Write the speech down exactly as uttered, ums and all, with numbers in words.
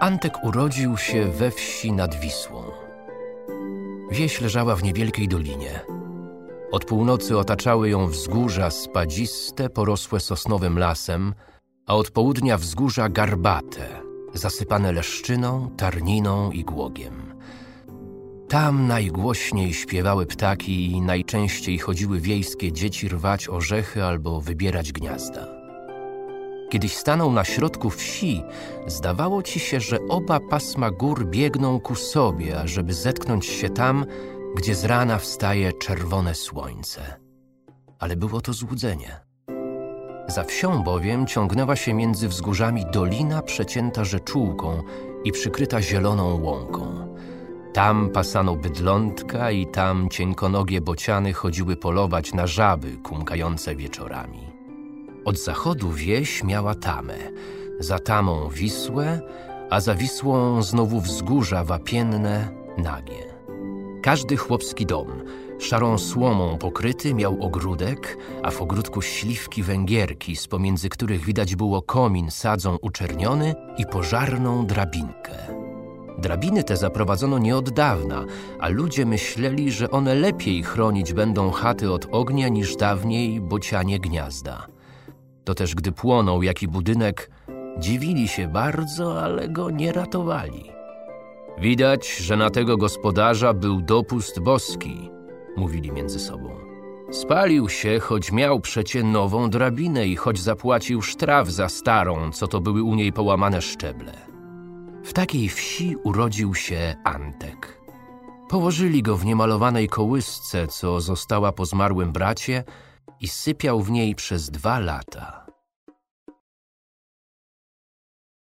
Antek urodził się we wsi nad Wisłą. Wieś leżała w niewielkiej dolinie. Od północy otaczały ją wzgórza spadziste, porosłe sosnowym lasem, a od południa wzgórza garbate, zasypane leszczyną, tarniną i głogiem. Tam najgłośniej śpiewały ptaki i najczęściej chodziły wiejskie dzieci rwać orzechy albo wybierać gniazda. Kiedyś stanął na środku wsi, zdawało ci się, że oba pasma gór biegną ku sobie, ażeby zetknąć się tam, gdzie z rana wstaje czerwone słońce. Ale było to złudzenie. Za wsią bowiem ciągnęła się między wzgórzami dolina przecięta rzeczułką i przykryta zieloną łąką. Tam pasano bydlątka i tam cienkonogie bociany chodziły polować na żaby kumkające wieczorami. Od zachodu wieś miała tamę, za tamą Wisłę, a za Wisłą znowu wzgórza wapienne, nagie. Każdy chłopski dom, szarą słomą pokryty, miał ogródek, a w ogródku śliwki węgierki, z pomiędzy których widać było komin sadzą uczerniony i pożarną drabinkę. Drabiny te zaprowadzono nie od dawna, a ludzie myśleli, że one lepiej chronić będą chaty od ognia niż dawniej bocianie gniazda. To też gdy płonął jaki budynek, dziwili się bardzo, ale go nie ratowali. Widać, że na tego gospodarza był dopust boski, mówili między sobą. Spalił się, choć miał przecie nową drabinę i choć zapłacił sztraf za starą, co to były u niej połamane szczeble. W takiej wsi urodził się Antek. Położyli go w niemalowanej kołysce, co została po zmarłym bracie, i sypiał w niej przez dwa lata.